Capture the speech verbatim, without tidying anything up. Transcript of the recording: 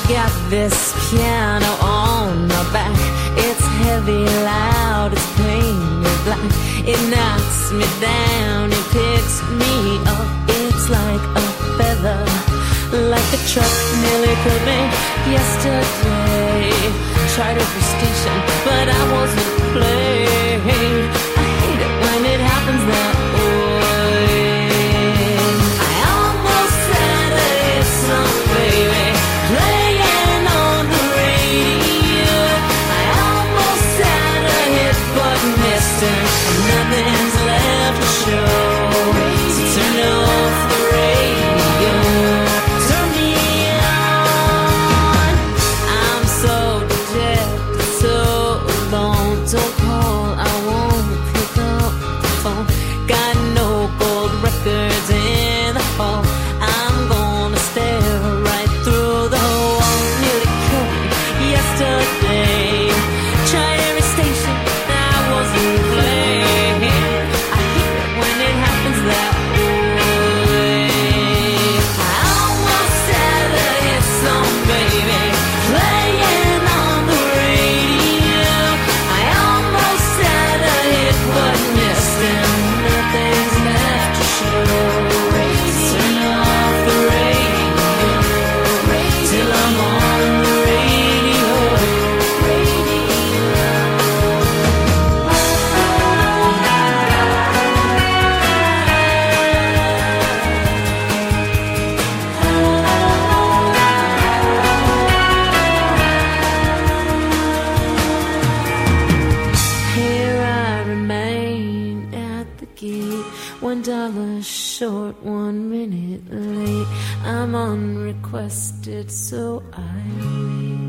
got this piano on my back. It's heavy, loud, it's painted black. It knocks me down, it picks me up. It's like a feather, like a truck nearly killed me yesterday. Tried every station, but I wasn't playing. I hate it when it happens that way. I almost had a hit song, baby, playing on the radio. I almost had a hit, but missed it. Nothing's left to show. So turn off the radio. Turn me on. I'm so dejected, so alone. Don't call, I won't pick up the phone. Got no gold records in the hall. I'm gonna stare right through the wall. Nearly killed me yesterday. Tried every station, I wasn't playing. I hate it when it happens that way. I almost had a hit song, baby, playing on the radio. I almost had a hit, but missed it. Nothing's left to show. Turn off the radio till I'm on the radio. Here I remain at the gate, one dollar short, one minute late. I'm unrequested, so I wait.